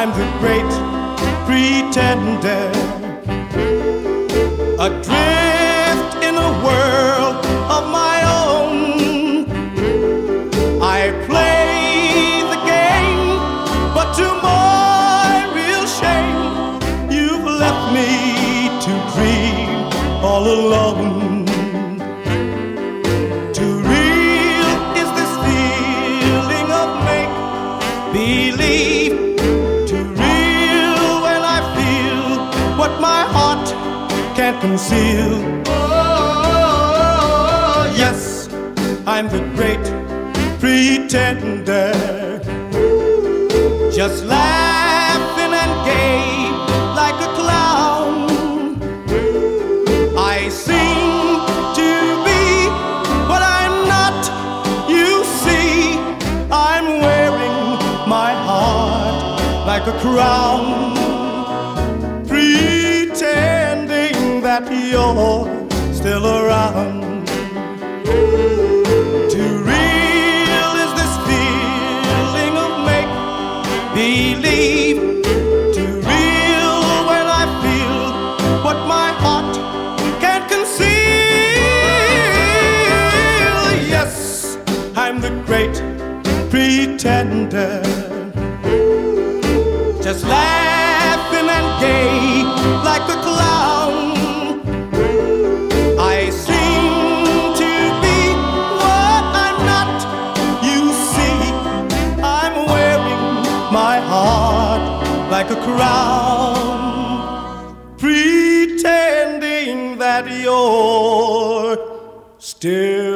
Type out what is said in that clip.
I'm the great pretender, adrift in a world of my own. I play the game, but to my real shame, you've left me to dream all alone. Too real is this feeling of make-believe, too real when I feel what my heart can't conceal. Oh, yes, I'm the great pretender, just laughing and gay like a clown. I seem to be what I'm not, you see. I'm wearing my heart like a crown, pretending that you're still around. Too real is this feeling of make-believe, too real when I feel what my heart can't conceal. Yes, I'm the great pretender, just laughing and gay like a clown. I seem to be what I'm not, you see. I'm wearing my heart like a crown, pretending that you're still